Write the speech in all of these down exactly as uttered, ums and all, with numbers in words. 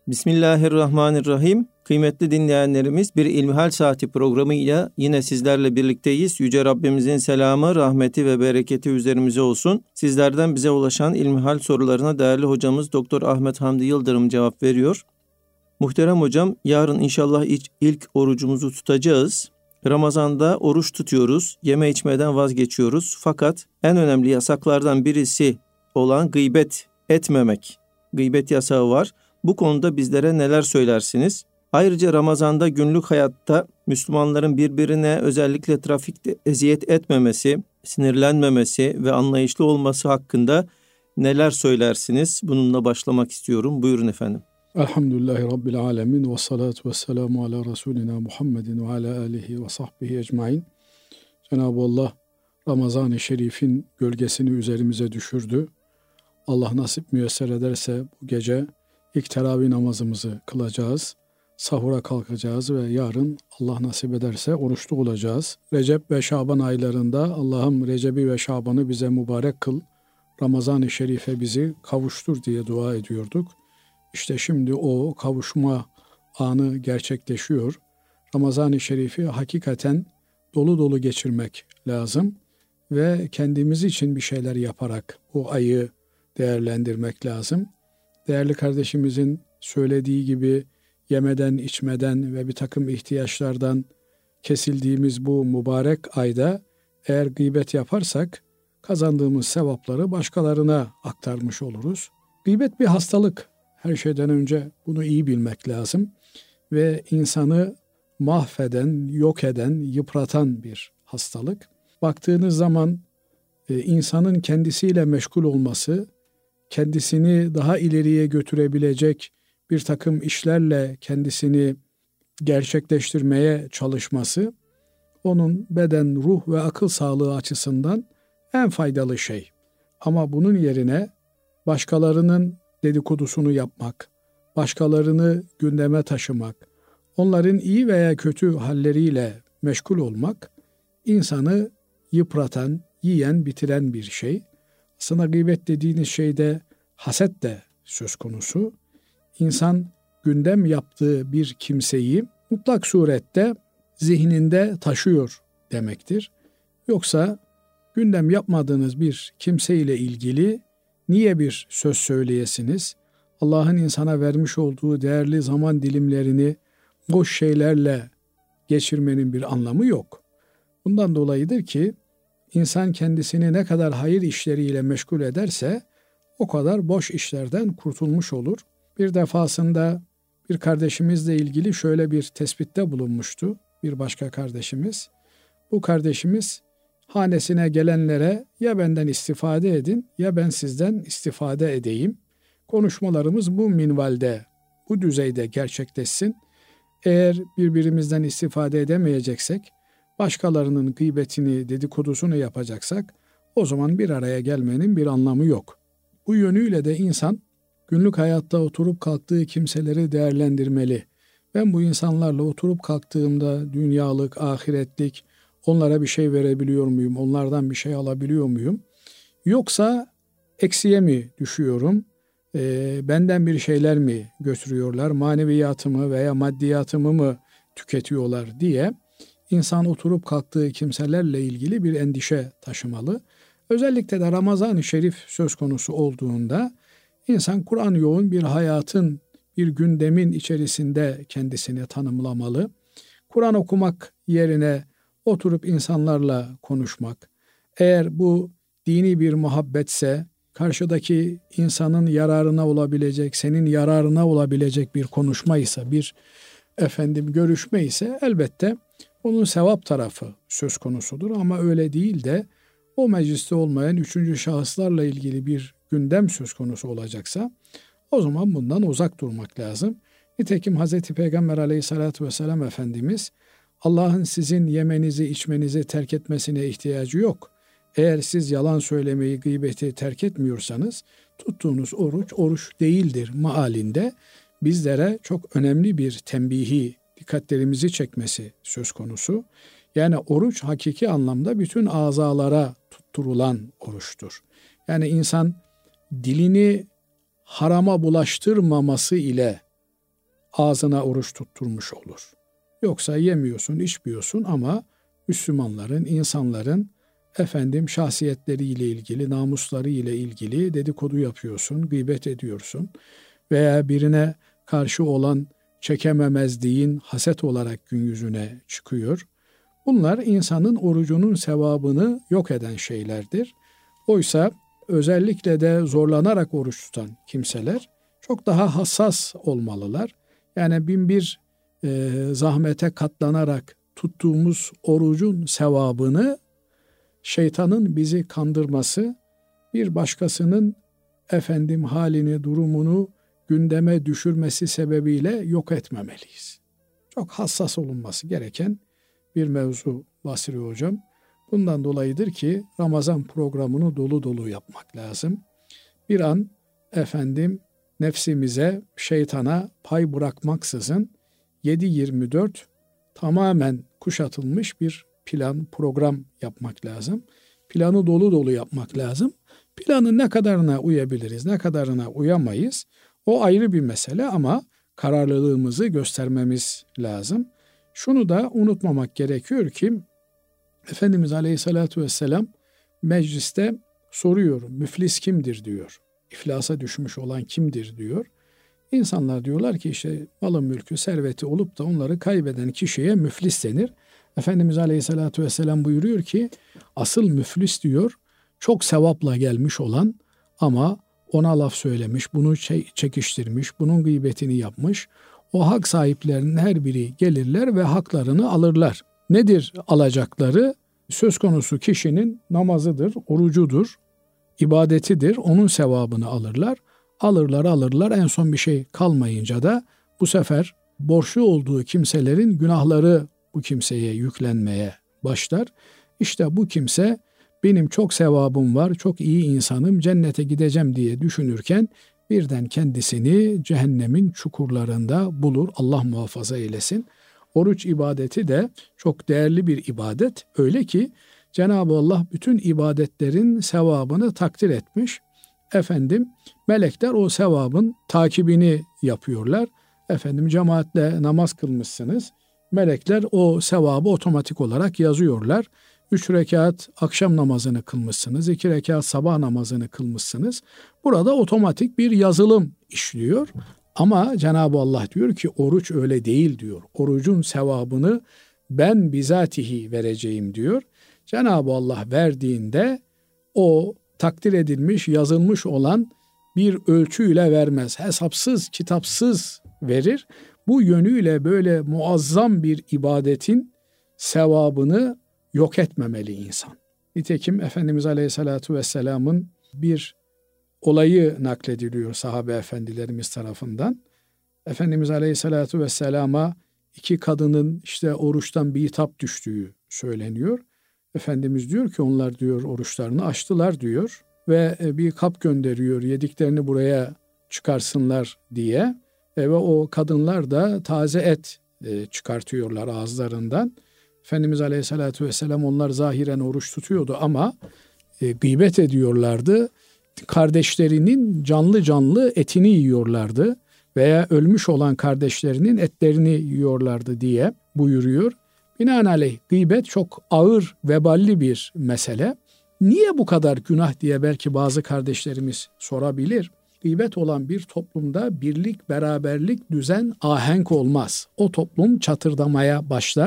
Bismillahirrahmanirrahim. Kıymetli dinleyenlerimiz, bir İlmihal Saati programıyla yine sizlerle birlikteyiz. Yüce Rabbimizin selamı, rahmeti ve bereketi üzerimize olsun. Sizlerden bize ulaşan İlmihal sorularına değerli hocamız Doktor Ahmet Hamdi Yıldırım cevap veriyor. Muhterem hocam, yarın inşallah ilk, ilk orucumuzu tutacağız. Ramazan'da oruç tutuyoruz, yeme içmeden vazgeçiyoruz. Fakat en önemli yasaklardan birisi olan gıybet etmemek. Gıybet yasağı var. Bu konuda bizlere neler söylersiniz? Ayrıca Ramazan'da günlük hayatta Müslümanların birbirine özellikle trafikte eziyet etmemesi, sinirlenmemesi ve anlayışlı olması hakkında neler söylersiniz? Bununla başlamak istiyorum. Buyurun efendim. Elhamdülillahi Rabbil alemin ve salatu ve selamu ala Resulina Muhammedin ve ala alihi ve sahbihi ecmain. Cenab-ı Allah Ramazan-ı Şerif'in gölgesini üzerimize düşürdü. Allah nasip müyesser ederse bu gece ilk teravih namazımızı kılacağız. Sahura kalkacağız ve yarın Allah nasip ederse oruçlu olacağız. Recep ve Şaban aylarında Allah'ım Recep'i ve Şaban'ı bize mübarek kıl. Ramazan-ı Şerif'e bizi kavuştur diye dua ediyorduk. İşte şimdi o kavuşma anı gerçekleşiyor. Ramazan-ı Şerif'i hakikaten dolu dolu geçirmek lazım ve kendimiz için bir şeyler yaparak o ayı değerlendirmek lazım. Değerli kardeşimizin söylediği gibi yemeden, içmeden ve bir takım ihtiyaçlardan kesildiğimiz bu mübarek ayda eğer gıybet yaparsak kazandığımız sevapları başkalarına aktarmış oluruz. Gıybet bir hastalık. Her şeyden önce bunu iyi bilmek lazım ve insanı mahveden, yok eden, yıpratan bir hastalık. Baktığınız zaman e, insanın kendisiyle meşgul olması, kendisini daha ileriye götürebilecek bir takım işlerle kendisini gerçekleştirmeye çalışması, onun beden, ruh ve akıl sağlığı açısından en faydalı şey. Ama bunun yerine başkalarının dedikodusunu yapmak, başkalarını gündeme taşımak, onların iyi veya kötü halleriyle meşgul olmak, insanı yıpratan, yiyen, bitiren bir şey. Aslında gıybet dediğiniz şeyde haset de söz konusu. İnsan gündem yaptığı bir kimseyi mutlak surette zihninde taşıyor demektir. Yoksa gündem yapmadığınız bir kimseyle ilgili niye bir söz söyleyesiniz? Allah'ın insana vermiş olduğu değerli zaman dilimlerini boş şeylerle geçirmenin bir anlamı yok. Bundan dolayıdır ki insan kendisini ne kadar hayır işleriyle meşgul ederse o kadar boş işlerden kurtulmuş olur. Bir defasında bir kardeşimizle ilgili şöyle bir tespitte bulunmuştu bir başka kardeşimiz. Bu kardeşimiz hanesine gelenlere ya benden istifade edin ya ben sizden istifade edeyim. Konuşmalarımız bu minvalde, bu düzeyde gerçekleşsin. Eğer birbirimizden istifade edemeyeceksek, başkalarının gıybetini, dedikodusunu yapacaksak o zaman bir araya gelmenin bir anlamı yok. Bu yönüyle de insan günlük hayatta oturup kalktığı kimseleri değerlendirmeli. Ben bu insanlarla oturup kalktığımda dünyalık, ahiretlik, onlara bir şey verebiliyor muyum? Onlardan bir şey alabiliyor muyum? Yoksa eksiye mi düşüyorum? E, benden bir şeyler mi götürüyorlar? Maneviyatımı veya maddiyatımı mı tüketiyorlar diye insan oturup kalktığı kimselerle ilgili bir endişe taşımalı. Özellikle de Ramazan-ı Şerif söz konusu olduğunda insan Kur'an yoğun bir hayatın, bir gündemin içerisinde kendisini tanımlamalı. Kur'an okumak yerine oturup insanlarla konuşmak, eğer bu dini bir muhabbetse, karşıdaki insanın yararına olabilecek, senin yararına olabilecek bir konuşmaysa, bir efendim görüşme ise elbette onun sevap tarafı söz konusudur. Ama öyle değil de o mecliste olmayan üçüncü şahıslarla ilgili bir gündem söz konusu olacaksa o zaman bundan uzak durmak lazım. Nitekim Hazreti Peygamber Aleyhisselatü Vesselam Efendimiz Allah'ın sizin yemenizi, içmenizi terk etmesine ihtiyacı yok. Eğer siz yalan söylemeyi, gıybeti terk etmiyorsanız tuttuğunuz oruç, oruç değildir mealinde bizlere çok önemli bir tembihi, dikkatlerimizi çekmesi söz konusu. Yani oruç hakiki anlamda bütün azalara tutturulan oruçtur. Yani insan dilini harama bulaştırmaması ile ağzına oruç tutturmuş olur. Yoksa yemiyorsun, içmiyorsun ama Müslümanların, insanların efendim şahsiyetleriyle ilgili, namusları ile ilgili dedikodu yapıyorsun, gıybet ediyorsun veya birine karşı olan çekememezliğin haset olarak gün yüzüne çıkıyor. Bunlar insanın orucunun sevabını yok eden şeylerdir. Oysa özellikle de zorlanarak oruç tutan kimseler çok daha hassas olmalılar. Yani bin bir e, zahmete katlanarak tuttuğumuz orucun sevabını şeytanın bizi kandırması, bir başkasının efendim halini, durumunu gündeme düşürmesi sebebiyle yok etmemeliyiz. Çok hassas olunması gereken bir mevzu Basri Hocam. Bundan dolayıdır ki Ramazan programını dolu dolu yapmak lazım. Bir an efendim nefsimize, şeytana pay bırakmaksızın yedi yirmi dört tamamen kuşatılmış bir plan, program yapmak lazım. Planı dolu dolu yapmak lazım. Planın ne kadarına uyabiliriz, ne kadarına uyamayız o ayrı bir mesele ama kararlılığımızı göstermemiz lazım. Şunu da unutmamak gerekiyor ki Efendimiz Aleyhisselatü Vesselam mecliste soruyor, müflis kimdir diyor. İflasa düşmüş olan kimdir diyor. İnsanlar diyorlar ki işte malın mülkü, serveti olup da onları kaybeden kişiye müflis denir. Efendimiz Aleyhisselatü Vesselam buyuruyor ki asıl müflis diyor çok sevapla gelmiş olan ama ona laf söylemiş, bunu çekiştirmiş, bunun gıybetini yapmış. O hak sahiplerinin her biri gelirler ve haklarını alırlar. Nedir alacakları? Söz konusu kişinin namazıdır, orucudur, ibadetidir. Onun sevabını alırlar. Alırlar alırlar en son bir şey kalmayınca da bu sefer borçlu olduğu kimselerin günahları bu kimseye yüklenmeye başlar. İşte bu kimse benim çok sevabım var, çok iyi insanım, cennete gideceğim diye düşünürken birden kendisini cehennemin çukurlarında bulur. Allah muhafaza eylesin. Oruç ibadeti de çok değerli bir ibadet. Öyle ki Cenab-ı Allah bütün ibadetlerin sevabını takdir etmiş. Efendim melekler o sevabın takibini yapıyorlar. Efendim cemaatle namaz kılmışsınız. Melekler o sevabı otomatik olarak yazıyorlar. Üç rekat akşam namazını kılmışsınız, iki rekat sabah namazını kılmışsınız. Burada otomatik bir yazılım işliyor. Ama Cenab-ı Allah diyor ki oruç öyle değil diyor. Orucun sevabını ben bizatihi vereceğim diyor. Cenab-ı Allah verdiğinde o takdir edilmiş, yazılmış olan bir ölçüyle vermez. Hesapsız, kitapsız verir. Bu yönüyle böyle muazzam bir ibadetin sevabını yok etmemeli insan. Nitekim Efendimiz Aleyhisselatü Vesselam'ın bir olayı naklediliyor sahabe efendilerimiz tarafından. Efendimiz Aleyhisselatü Vesselam'a iki kadının işte oruçtan bir hitap düştüğü söyleniyor. Efendimiz diyor ki onlar diyor oruçlarını açtılar diyor ve bir kap gönderiyor yediklerini buraya çıkarsınlar diye ve o kadınlar da taze et çıkartıyorlar ağızlarından. Efendimiz Aleyhisselatü Vesselam onlar zahiren oruç tutuyordu ama e, gıybet ediyorlardı. Kardeşlerinin canlı canlı etini yiyorlardı veya ölmüş olan kardeşlerinin etlerini yiyorlardı diye buyuruyor. Binaenaleyh gıybet çok ağır, veballi bir mesele. Niye bu kadar günah diye belki bazı kardeşlerimiz sorabilir. Gıybet olan bir toplumda birlik, beraberlik, düzen, ahenk olmaz. O toplum çatırdamaya başlar.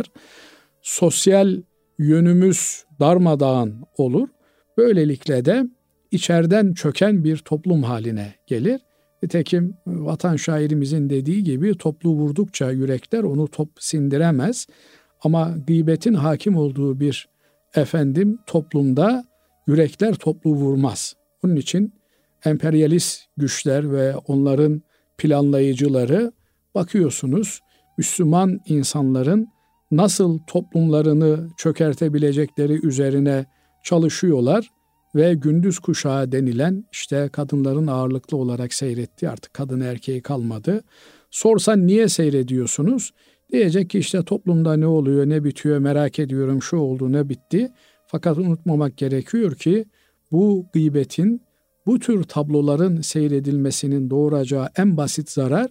Sosyal yönümüz darmadağın olur. Böylelikle de içeriden çöken bir toplum haline gelir. Nitekim vatan şairimizin dediği gibi toplu vurdukça yürekler onu top sindiremez. Ama gıybetin hakim olduğu bir efendim toplumda yürekler toplu vurmaz. Onun için emperyalist güçler ve onların planlayıcıları bakıyorsunuz Müslüman insanların nasıl toplumlarını çökertebilecekleri üzerine çalışıyorlar ve gündüz kuşağı denilen işte kadınların ağırlıklı olarak seyrettiği artık kadın erkeği kalmadı. Sorsan niye seyrediyorsunuz? Diyecek ki işte toplumda ne oluyor, ne bitiyor merak ediyorum, şu oldu, ne bitti. Fakat unutmamak gerekiyor ki bu gıybetin, bu tür tabloların seyredilmesinin doğuracağı en basit zarar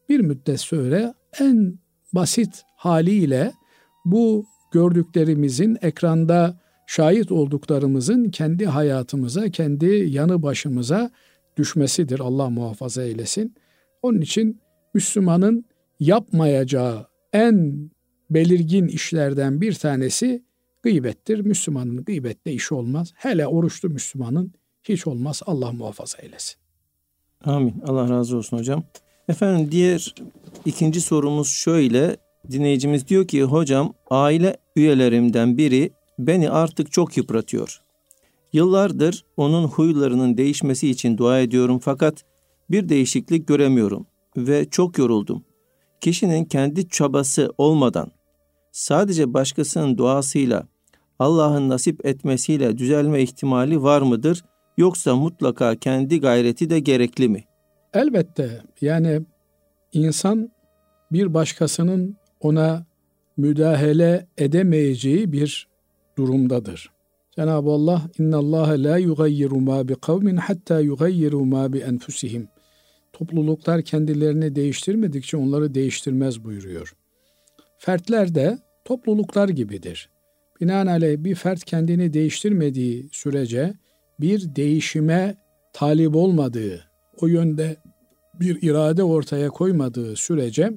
bir müddet sonra en basit haliyle bu gördüklerimizin, ekranda şahit olduklarımızın kendi hayatımıza, kendi yanı başımıza düşmesidir. Allah muhafaza eylesin. Onun için Müslümanın yapmayacağı en belirgin işlerden bir tanesi gıybettir. Müslümanın gıybetle işi olmaz. Hele oruçlu Müslümanın hiç olmaz. Allah muhafaza eylesin. Amin. Allah razı olsun hocam. Efendim diğer ikinci sorumuz şöyle. Dinleyicimiz diyor ki hocam, aile üyelerimden biri beni artık çok yıpratıyor. Yıllardır onun huylarının değişmesi için dua ediyorum fakat bir değişiklik göremiyorum ve çok yoruldum. Kişinin kendi çabası olmadan sadece başkasının duasıyla, Allah'ın nasip etmesiyle düzelme ihtimali var mıdır? Yoksa mutlaka kendi gayreti de gerekli mi? Elbette, yani insan bir başkasının ona müdahale edemeyeceği bir durumdadır. Cenab-ı Allah innallâhe lâ yugayyiru mâ bi kavmin hattâ yugayyiru mâ bi enfusihim. Topluluklar kendilerini değiştirmedikçe onları değiştirmez buyuruyor. Fertler de topluluklar gibidir. Binaenaleyh bir fert kendini değiştirmediği sürece, bir değişime talip olmadığı, o yönde bir irade ortaya koymadığı sürece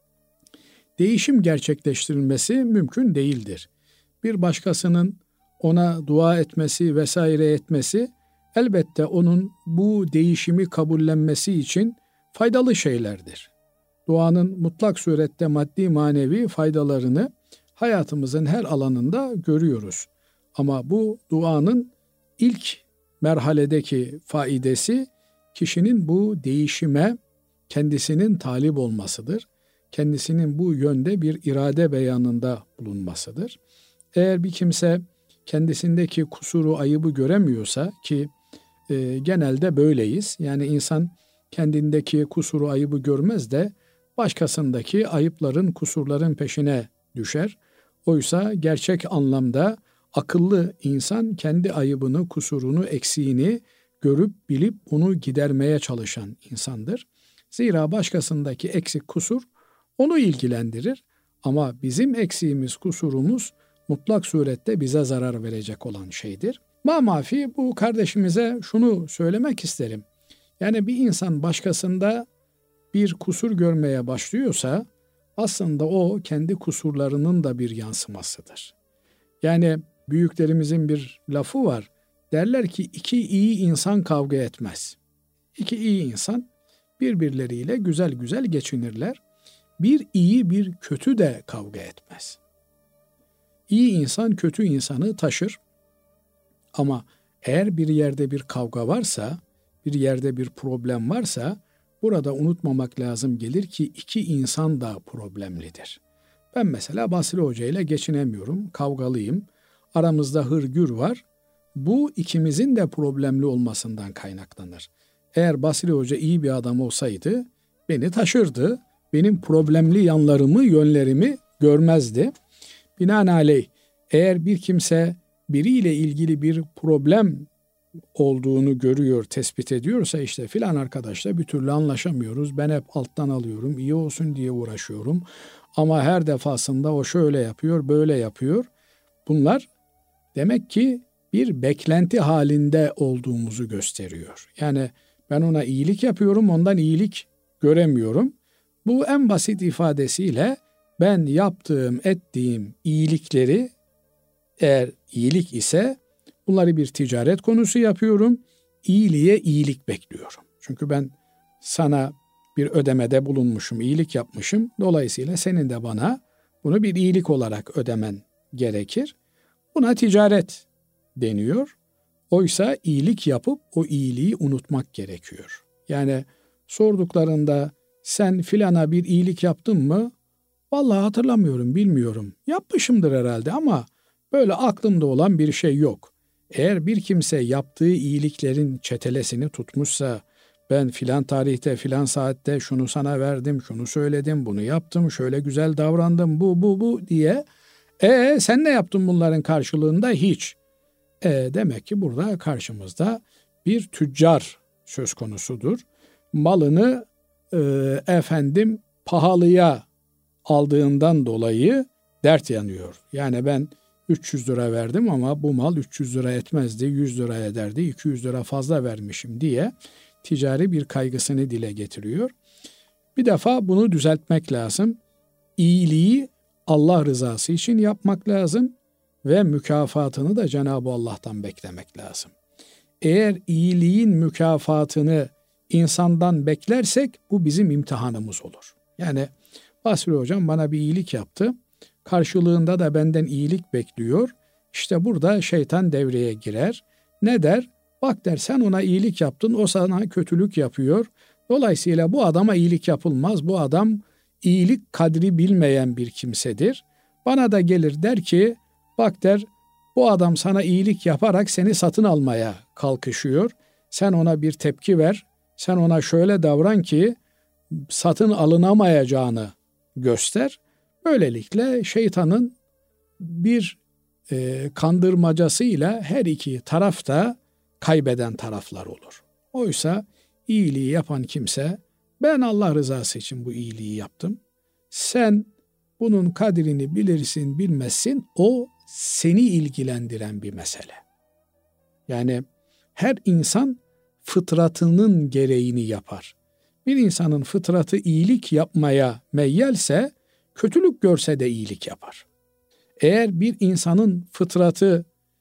değişim gerçekleştirilmesi mümkün değildir. Bir başkasının ona dua etmesi vesaire etmesi elbette onun bu değişimi kabullenmesi için faydalı şeylerdir. Duanın mutlak surette maddi manevi faydalarını hayatımızın her alanında görüyoruz. Ama bu duanın ilk merhaledeki faidesi kişinin bu değişime kendisinin talip olmasıdır. Kendisinin bu yönde bir irade beyanında bulunmasıdır. Eğer bir kimse kendisindeki kusuru, ayıbı göremiyorsa ki e, genelde böyleyiz. Yani insan kendindeki kusuru, ayıbı görmez de başkasındaki ayıpların, kusurların peşine düşer. Oysa gerçek anlamda akıllı insan kendi ayıbını, kusurunu, eksiğini görüp bilip onu gidermeye çalışan insandır. Zira başkasındaki eksik kusur onu ilgilendirir ama bizim eksiğimiz, kusurumuz mutlak surette bize zarar verecek olan şeydir. Ma mafi bu kardeşimize şunu söylemek isterim. Yani bir insan başkasında bir kusur görmeye başlıyorsa aslında o kendi kusurlarının da bir yansımasıdır. Yani büyüklerimizin bir lafı var. Derler ki iki iyi insan kavga etmez. İki iyi insan birbirleriyle güzel güzel geçinirler. Bir iyi bir kötü de kavga etmez. İyi insan kötü insanı taşır. Ama eğer bir yerde bir kavga varsa, bir yerde bir problem varsa burada unutmamak lazım gelir ki iki insan da problemlidir. Ben mesela Basri Hoca ile geçinemiyorum, kavgalıyım. Aramızda hırgür var. Bu ikimizin de problemli olmasından kaynaklanır. Eğer Basri Hoca iyi bir adam olsaydı beni taşırdı. Benim problemli yanlarımı, yönlerimi görmezdi. Binaenaleyh eğer bir kimse biriyle ilgili bir problem olduğunu görüyor, tespit ediyorsa işte filan arkadaşla bir türlü anlaşamıyoruz. Ben hep alttan alıyorum, iyi olsun diye uğraşıyorum. Ama her defasında o şöyle yapıyor, böyle yapıyor. Bunlar demek ki bir beklenti halinde olduğumuzu gösteriyor. Yani ben ona iyilik yapıyorum, ondan iyilik göremiyorum. Bu en basit ifadesiyle ben yaptığım, ettiğim iyilikleri eğer iyilik ise bunları bir ticaret konusu yapıyorum. İyiliğe iyilik bekliyorum. Çünkü ben sana bir ödemede bulunmuşum, iyilik yapmışım. Dolayısıyla senin de bana bunu bir iyilik olarak ödemen gerekir. Buna ticaret deniyor. Oysa iyilik yapıp o iyiliği unutmak gerekiyor. Yani sorduklarında sen filana bir iyilik yaptın mı? Vallahi hatırlamıyorum, bilmiyorum. Yapmışımdır herhalde ama böyle aklımda olan bir şey yok. Eğer bir kimse yaptığı iyiliklerin çetelesini tutmuşsa, ben filan tarihte, filan saatte şunu sana verdim, şunu söyledim, bunu yaptım, şöyle güzel davrandım, bu, bu, bu diye. E sen ne yaptın bunların karşılığında? Hiç. E demek ki burada karşımızda bir tüccar söz konusudur. Malını e, efendim pahalıya aldığından dolayı dert yanıyor. Yani ben üç yüz lira verdim ama bu mal üç yüz lira etmezdi, yüz lira ederdi, iki yüz lira fazla vermişim diye ticari bir kaygısını dile getiriyor. Bir defa bunu düzeltmek lazım. İyiliği Allah rızası için yapmak lazım ve mükafatını da Cenab-ı Allah'tan beklemek lazım. Eğer iyiliğin mükafatını insandan beklersek bu bizim imtihanımız olur. Yani Basri Hocam bana bir iyilik yaptı. Karşılığında da benden iyilik bekliyor. İşte burada şeytan devreye girer. Ne der? Bak der, sen ona iyilik yaptın, o sana kötülük yapıyor. Dolayısıyla bu adama iyilik yapılmaz. Bu adam iyilik kadri bilmeyen bir kimsedir. Bana da gelir der ki, bak der, bu adam sana iyilik yaparak seni satın almaya kalkışıyor. Sen ona bir tepki ver. Sen ona şöyle davran ki satın alınamayacağını göster. Böylelikle şeytanın bir e, kandırmacasıyla her iki taraf da kaybeden taraflar olur. Oysa iyiliği yapan kimse, ben Allah rızası için bu iyiliği yaptım. Sen bunun kadrini bilirsin bilmezsin, o seni ilgilendiren bir mesele. Yani her insan fıtratının gereğini yapar. Bir insanın fıtratı iyilik yapmaya meyyelse, kötülük görse de iyilik yapar. Eğer bir insanın fıtratı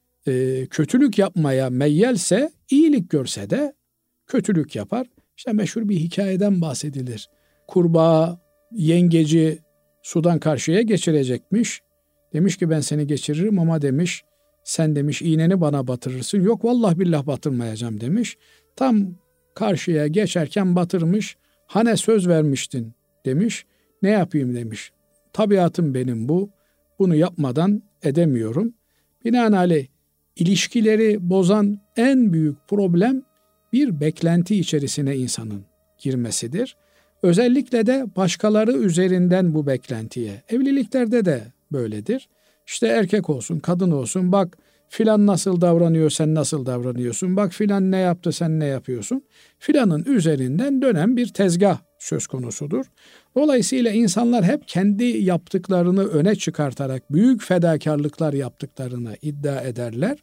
e, kötülük yapmaya meyyelse, iyilik görse de kötülük yapar. İşte meşhur bir hikayeden bahsedilir. Kurbağa yengeci sudan karşıya geçirecekmiş. Demiş ki ben seni geçiririm ama demiş sen demiş iğneni bana batırırsın. Yok vallahi billah batırmayacağım demiş. Tam karşıya geçerken batırmış. Hani söz vermiştin demiş. Ne yapayım demiş. Tabiatım benim bu. Bunu yapmadan edemiyorum. Binaenaleyh ilişkileri bozan en büyük problem bir beklenti içerisine insanın girmesidir. Özellikle de başkaları üzerinden bu beklentiye. Evliliklerde de böyledir. İşte erkek olsun, kadın olsun, bak filan nasıl davranıyor, sen nasıl davranıyorsun, bak filan ne yaptı, sen ne yapıyorsun. Filanın üzerinden dönen bir tezgah söz konusudur. Dolayısıyla insanlar hep kendi yaptıklarını öne çıkartarak büyük fedakarlıklar yaptıklarını iddia ederler.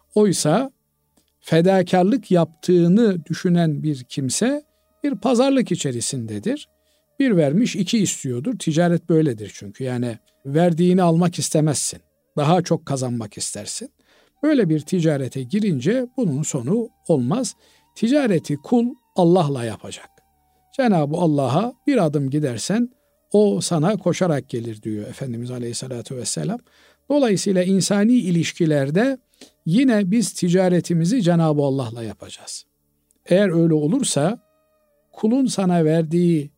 Oysa fedakarlık yaptığını düşünen bir kimse bir pazarlık içerisindedir. Bir vermiş iki istiyordur. Ticaret böyledir çünkü. Yani verdiğini almak istemezsin. Daha çok kazanmak istersin. Böyle bir ticarete girince bunun sonu olmaz. Ticareti kul Allah'la yapacak. Cenab-ı Allah'a bir adım gidersen o sana koşarak gelir diyor Efendimiz Aleyhisselatü Vesselam. Dolayısıyla insani ilişkilerde yine biz ticaretimizi Cenab-ı Allah'la yapacağız. Eğer öyle olursa kulun sana verdiği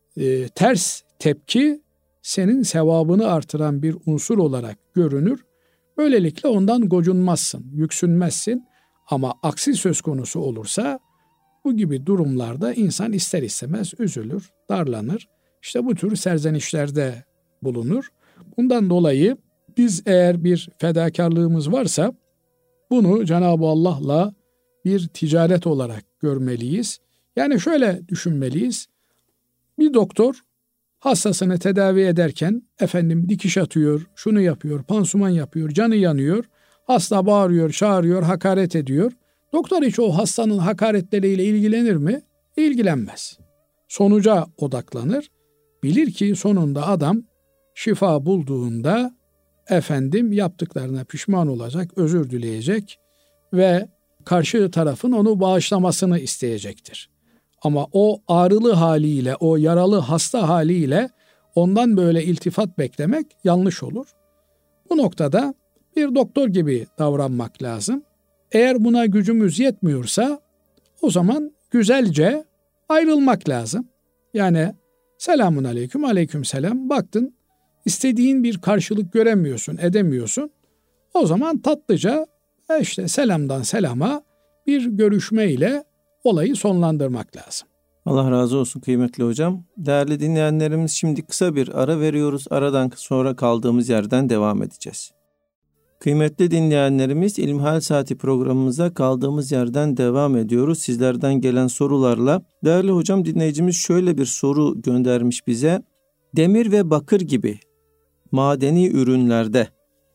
e, ters tepki senin sevabını artıran bir unsur olarak görünür. Böylelikle ondan gocunmazsın, yüksünmezsin. Ama aksi söz konusu olursa bu gibi durumlarda insan ister istemez üzülür, darlanır. İşte bu tür serzenişlerde bulunur. Bundan dolayı biz eğer bir fedakarlığımız varsa bunu Cenab-ı Allah'la bir ticaret olarak görmeliyiz. Yani şöyle düşünmeliyiz. Bir doktor hastasını tedavi ederken efendim dikiş atıyor, şunu yapıyor, pansuman yapıyor, canı yanıyor. Hasta bağırıyor, çağırıyor, hakaret ediyor. Doktor hiç o hastanın hakaretleriyle ilgilenir mi? İlgilenmez. Sonuca odaklanır. Bilir ki sonunda adam şifa bulduğunda efendim yaptıklarına pişman olacak, özür dileyecek ve karşı tarafın onu bağışlamasını isteyecektir. Ama o ağrılı haliyle, o yaralı hasta haliyle ondan böyle iltifat beklemek yanlış olur. Bu noktada bir doktor gibi davranmak lazım. Eğer buna gücümüz yetmiyorsa o zaman güzelce ayrılmak lazım. Yani selamun aleyküm, aleyküm selam. Baktın istediğin bir karşılık göremiyorsun, edemiyorsun. O zaman tatlıca işte selamdan selama bir görüşmeyle olayı sonlandırmak lazım. Allah razı olsun kıymetli hocam. Değerli dinleyenlerimiz, şimdi kısa bir ara veriyoruz. Aradan sonra kaldığımız yerden devam edeceğiz. Kıymetli dinleyenlerimiz, İlmihal Saati programımıza kaldığımız yerden devam ediyoruz. Sizlerden gelen sorularla. Değerli hocam, dinleyicimiz şöyle bir soru göndermiş bize. Demir ve bakır gibi madeni ürünlerde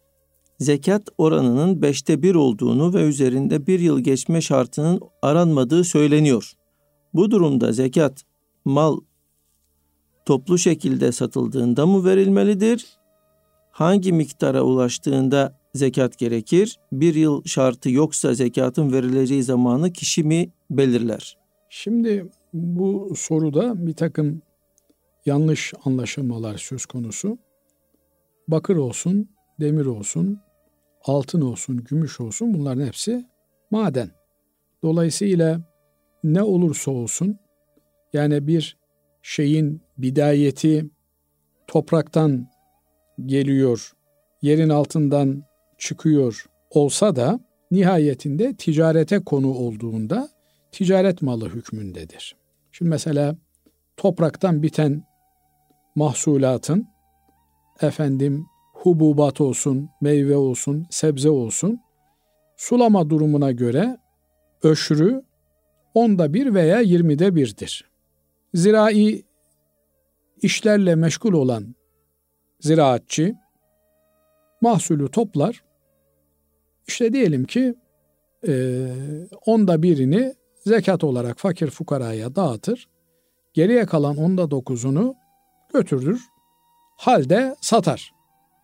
zekat oranının beşte bir olduğunu ve üzerinde bir yıl geçme şartının aranmadığı söyleniyor. Bu durumda zekat mal toplu şekilde satıldığında mı verilmelidir? Hangi miktara ulaştığında zekat gerekir? Bir yıl şartı yoksa zekatın verileceği zamanı kişi mi belirler? Şimdi bu soruda bir takım yanlış anlaşılmalar söz konusu. Bakır olsun, demir olsun, altın olsun, gümüş olsun, bunların hepsi maden. Dolayısıyla ne olursa olsun, yani bir şeyin bidayeti topraktan geliyor, yerin altından çıkıyor olsa da nihayetinde ticarete konu olduğunda ticaret malı hükmündedir. Şimdi mesela topraktan biten mahsulatın efendim hububat olsun, meyve olsun, sebze olsun, sulama durumuna göre öşrü onda bir veya yirmide birdir. Zirai işlerle meşgul olan ziraatçı mahsulü toplar, işte diyelim ki e, onda birini zekat olarak fakir fukaraya dağıtır, geriye kalan onda dokuzunu götürür, halde satar.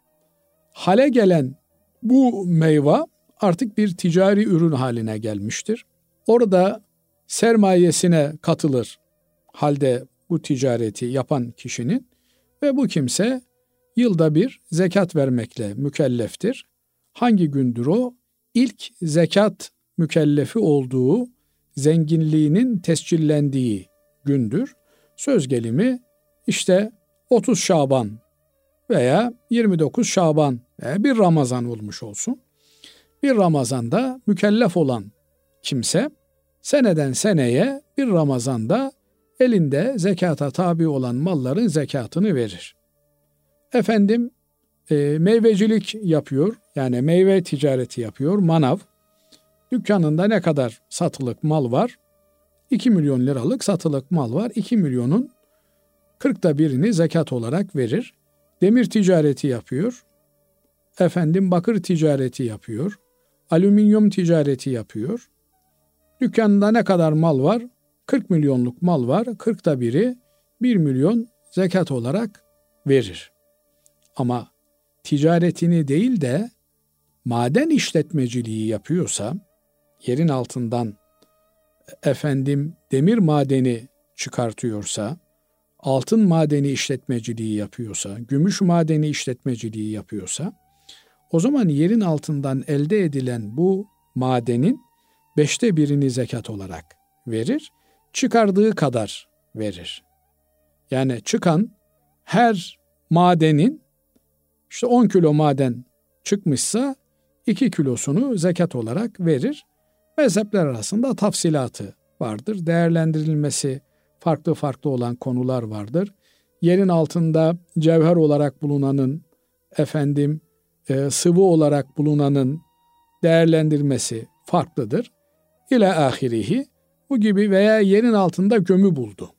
Hale gelen bu meyve artık bir ticari ürün haline gelmiştir. Orada sermayesine katılır halde bu ticareti yapan kişinin ve bu kimse yılda bir zekat vermekle mükelleftir. Hangi gündür o? İlk zekat mükellefi olduğu, zenginliğinin tescillendiği gündür. Söz gelimi işte otuz Şaban veya yirmi dokuz Şaban veya bir Ramazan olmuş olsun. Bir Ramazan'da mükellef olan kimse seneden seneye bir Ramazan'da elinde zekata tabi olan malların zekatını verir. Efendim e, meyvecilik yapıyor, yani meyve ticareti yapıyor, manav. Dükkanında ne kadar satılık mal var? iki milyon liralık satılık mal var. iki milyonun kırkta birini zekat olarak verir. Demir ticareti yapıyor. Efendim bakır ticareti yapıyor. Alüminyum ticareti yapıyor. Dükkanında ne kadar mal var? kırk milyonluk mal var. kırkta biri bir milyon zekat olarak verir. Ama ticaretini değil de maden işletmeciliği yapıyorsa, yerin altından efendim demir madeni çıkartıyorsa, altın madeni işletmeciliği yapıyorsa, gümüş madeni işletmeciliği yapıyorsa, o zaman yerin altından elde edilen bu madenin beşte birini zekat olarak verir, çıkardığı kadar verir. Yani çıkan her madenin işte on kilo maden çıkmışsa iki kilosunu zekat olarak verir. Mezhepler arasında tafsilatı vardır. Değerlendirilmesi farklı farklı olan konular vardır. Yerin altında cevher olarak bulunanın, efendim e, sıvı olarak bulunanın değerlendirmesi farklıdır. İlâ ahirihi, bu gibi veya yerin altında gömü buldu.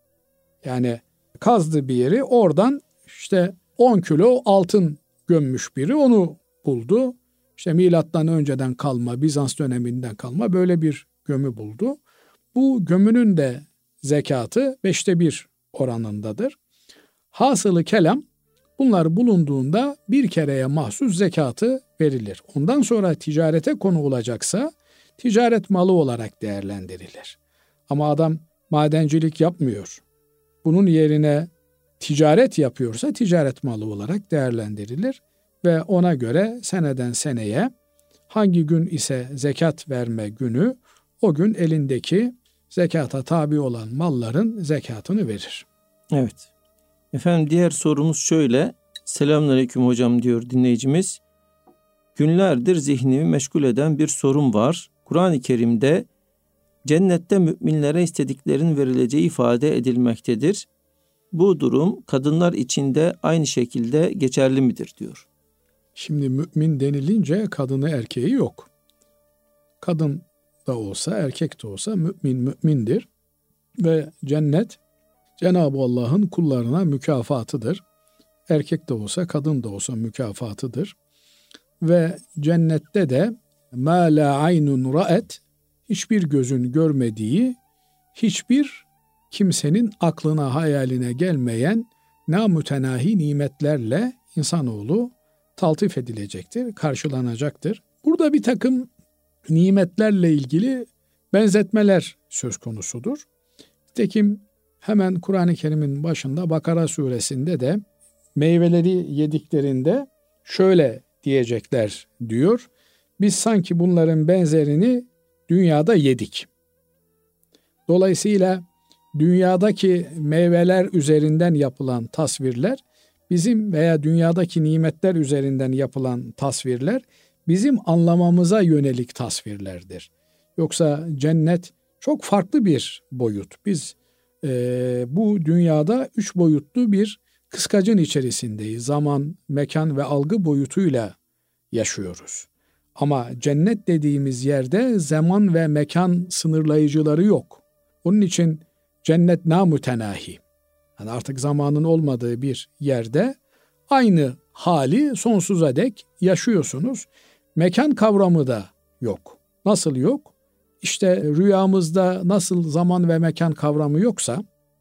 Yani kazdı bir yeri, oradan işte on kilo altın gömmüş biri, onu buldu. İşte milattan önceden kalma, Bizans döneminden kalma böyle bir gömü buldu. Bu gömünün de zekatı beşte bir oranındadır. Hasılı kelam, bunlar bulunduğunda bir kereye mahsus zekatı verilir. Ondan sonra ticarete konu olacaksa ticaret malı olarak değerlendirilir. Ama adam madencilik yapmıyor, bunun yerine ticaret yapıyorsa ticaret malı olarak değerlendirilir ve ona göre seneden seneye hangi gün ise zekat verme günü, o gün elindeki zekata tabi olan malların zekatını verir. Evet. Efendim diğer sorumuz şöyle. Selamünaleyküm hocam diyor dinleyicimiz. Günlerdir zihnimi meşgul eden bir sorun var. Kur'an-ı Kerim'de cennette müminlere istediklerin verileceği ifade edilmektedir. Bu durum kadınlar için de aynı şekilde geçerli midir diyor. Şimdi mümin denilince kadını erkeği yok. Kadın da olsa erkek de olsa mümin mümindir. Ve cennet Cenab-ı Allah'ın kullarına mükafatıdır. Erkek de olsa kadın da olsa mükafatıdır. Ve cennette de مَا لَا عَيْنٌ رَأَتْ hiçbir gözün görmediği, hiçbir kimsenin aklına hayaline gelmeyen namütenahi nimetlerle insanoğlu taltif edilecektir, karşılanacaktır. Burada bir takım nimetlerle ilgili benzetmeler söz konusudur. Nitekim hemen Kur'an-ı Kerim'in başında Bakara suresinde de meyveleri yediklerinde şöyle diyecekler diyor. Biz sanki bunların benzerini dünyada yedik. Dolayısıyla dünyadaki meyveler üzerinden yapılan tasvirler bizim veya dünyadaki nimetler üzerinden yapılan tasvirler bizim anlamamıza yönelik tasvirlerdir. Yoksa cennet çok farklı bir boyut. Biz e, bu dünyada üç boyutlu bir kıskacın içerisindeyiz. Zaman, mekan ve algı boyutuyla yaşıyoruz. Ama cennet dediğimiz yerde zaman ve mekan sınırlayıcıları yok. Onun için cennet namütenahi. Yani artık zamanın olmadığı bir yerde aynı hali sonsuza dek yaşıyorsunuz. Mekan kavramı da yok. Nasıl yok? İşte rüyamızda nasıl zaman ve mekan kavramı yoksa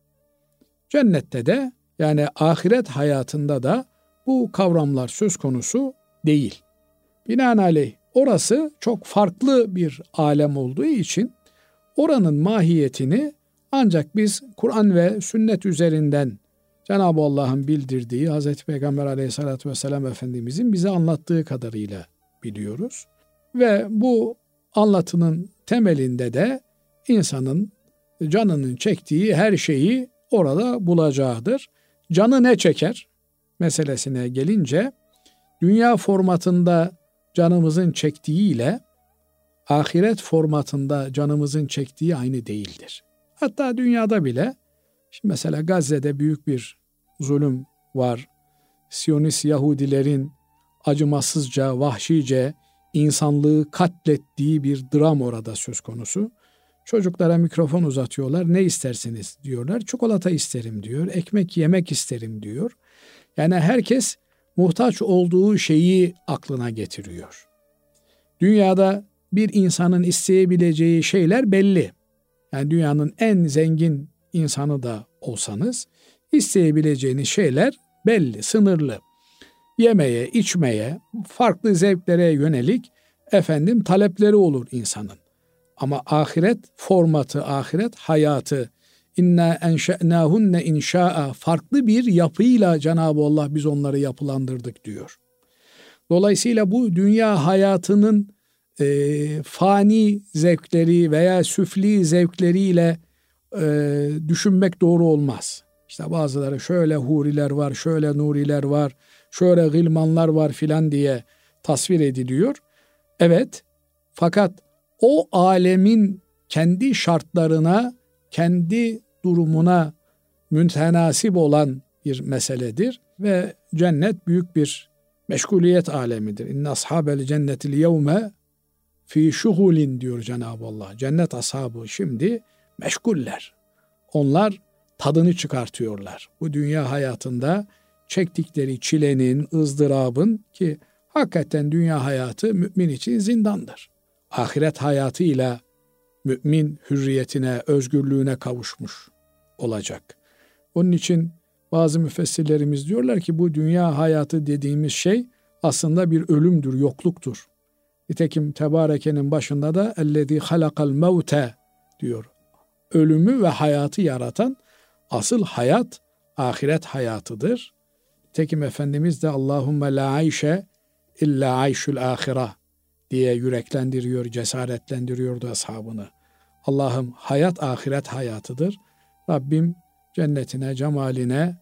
cennette de yani ahiret hayatında da bu kavramlar söz konusu değil. Binaenaleyh orası çok farklı bir alem olduğu için oranın mahiyetini ancak biz Kur'an ve sünnet üzerinden Cenab-ı Allah'ın bildirdiği Hazreti Peygamber Aleyhisselatü Vesselam Efendimizin bize anlattığı kadarıyla biliyoruz. Ve bu anlatının temelinde de insanın canının çektiği her şeyi orada bulacağıdır. Canı ne çeker meselesine gelince dünya formatında canımızın çektiği ile ahiret formatında canımızın çektiği aynı değildir. Hatta dünyada bile şimdi mesela Gazze'de büyük bir zulüm var. Siyonist Yahudilerin acımasızca, vahşice insanlığı katlettiği bir dram orada söz konusu. Çocuklara mikrofon uzatıyorlar. Ne istersiniz diyorlar. Çikolata isterim diyor. Ekmek yemek isterim diyor. Yani herkes muhtaç olduğu şeyi aklına getiriyor. Dünyada bir insanın isteyebileceği şeyler belli. Yani dünyanın en zengin insanı da olsanız isteyebileceğiniz şeyler belli, sınırlı. Yemeye, içmeye, farklı zevklere yönelik efendim talepleri olur insanın. Ama ahiret formatı, ahiret hayatı inna enşe'nâhunne inşa'a farklı bir yapıyla Cenab-ı Allah biz onları yapılandırdık diyor. Dolayısıyla bu dünya hayatının e, fani zevkleri veya süfli zevkleriyle e, düşünmek doğru olmaz. İşte bazıları şöyle huriler var, şöyle nuriler var, şöyle gılmanlar var filan diye tasvir ediliyor. Evet, fakat o alemin kendi şartlarına, kendi durumuna müntenasip olan bir meseledir ve cennet büyük bir meşguliyet alemidir. İnne ashabel cennetil yevme fi şuhulin diyor Cenab-ı Allah. Cennet ashabı şimdi meşguller. Onlar tadını çıkartıyorlar. Bu dünya hayatında çektikleri çilenin, ızdırabın ki hakikaten dünya hayatı mümin için zindandır. Ahiret hayatıyla mümin hürriyetine, özgürlüğüne kavuşmuş olacak. Onun için bazı müfessirlerimiz diyorlar ki bu dünya hayatı dediğimiz şey aslında bir ölümdür, yokluktur. Nitekim Tebareke'nin başında da ellezî halakal mevte diyor. Ölümü ve hayatı yaratan asıl hayat ahiret hayatıdır. Nitekim Efendimiz de Allahümme la ayşe illa ayşul ahireh diye yüreklendiriyor, cesaretlendiriyordu ashabını. Allah'ım hayat ahiret hayatıdır. Rabbim cennetine, cemaline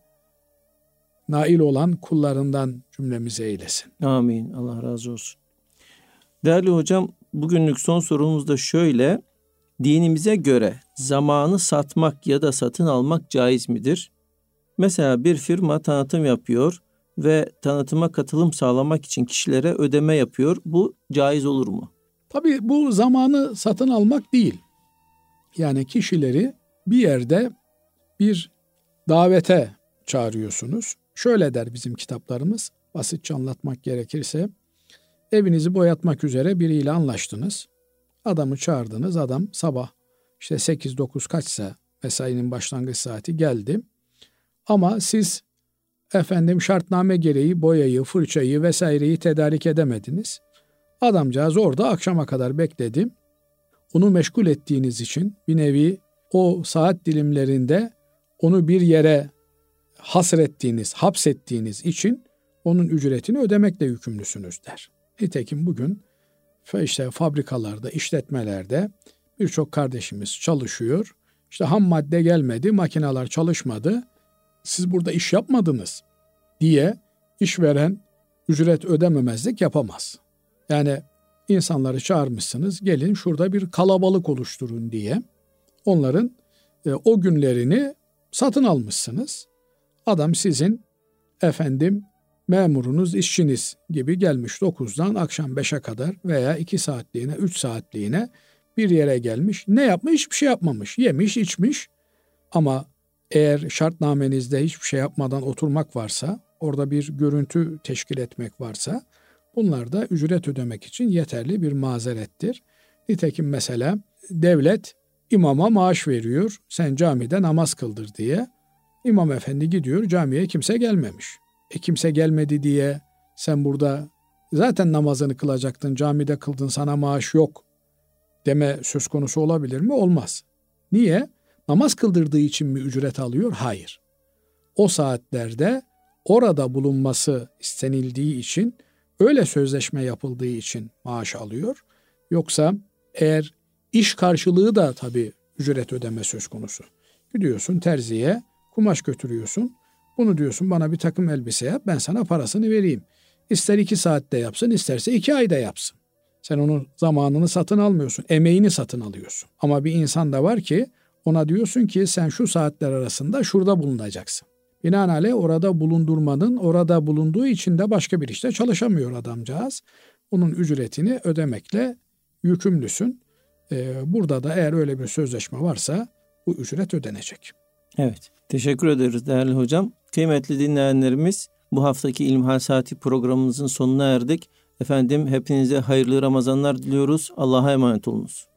nail olan kullarından cümlemizi eylesin. Amin. Allah razı olsun. Değerli hocam, bugünlük son sorumuz da şöyle. Dinimize göre zamanı satmak ya da satın almak caiz midir? Mesela bir firma tanıtım yapıyor. ve tanıtıma katılım sağlamak için kişilere ödeme yapıyor. Bu caiz olur mu? Tabii bu zamanı satın almak değil. Yani kişileri bir yerde bir davete çağırıyorsunuz. Şöyle der bizim kitaplarımız, basitçe anlatmak gerekirse, evinizi boyatmak üzere biriyle anlaştınız. Adamı çağırdınız, adam sabah işte sekiz dokuz kaçsa mesainin başlangıç saati geldi. Ama siz efendim şartname gereği boyayı, fırçayı vesaireyi tedarik edemediniz. Adamcağız orada akşama kadar bekledi. Onu meşgul ettiğiniz için bir nevi o saat dilimlerinde onu bir yere hasrettiğiniz, hapsettiğiniz için onun ücretini ödemekle yükümlüsünüz der. Nitekim bugün işte fabrikalarda, işletmelerde birçok kardeşimiz çalışıyor. İşte ham madde gelmedi, makineler çalışmadı. Siz burada iş yapmadınız diye işveren ücret ödememezlik yapamaz. Yani insanları çağırmışsınız, gelin şurada bir kalabalık oluşturun diye onların e, o günlerini satın almışsınız. Adam sizin efendim memurunuz, işçiniz gibi gelmiş dokuzdan akşam beşe kadar veya iki saatliğine, üç saatliğine bir yere gelmiş. Ne yapmış? Hiçbir şey yapmamış. Yemiş, içmiş. Ama eğer şartnamenizde hiçbir şey yapmadan oturmak varsa, orada bir görüntü teşkil etmek varsa, bunlar da ücret ödemek için yeterli bir mazerettir. Nitekim mesela devlet imama maaş veriyor, sen camide namaz kıldır diye. İmam efendi gidiyor, camiye kimse gelmemiş. E kimse gelmedi diye sen burada zaten namazını kılacaktın, camide kıldın, sana maaş yok deme söz konusu olabilir mi? Olmaz. Niye? Namaz kıldırdığı için mi ücret alıyor? Hayır. O saatlerde orada bulunması istenildiği için, öyle sözleşme yapıldığı için maaş alıyor. Yoksa eğer iş karşılığı da tabii ücret ödeme söz konusu. Gidiyorsun terziye, kumaş götürüyorsun. Bunu diyorsun bana bir takım elbise yap, ben sana parasını vereyim. İster iki saatte yapsın, isterse iki ayda yapsın. Sen onun zamanını satın almıyorsun, emeğini satın alıyorsun. Ama bir insan da var ki ona diyorsun ki sen şu saatler arasında şurada bulunacaksın. Binaenaleyh orada bulundurmanın, orada bulunduğu için de başka bir işte çalışamıyor adamcağız. Onun ücretini ödemekle yükümlüsün. Ee, burada da eğer öyle bir sözleşme varsa bu ücret ödenecek. Evet, teşekkür ederiz değerli hocam. Kıymetli dinleyenlerimiz, bu haftaki İlmihal Saati programımızın sonuna erdik. Efendim hepinize hayırlı Ramazanlar diliyoruz. Allah'a emanet olunuz.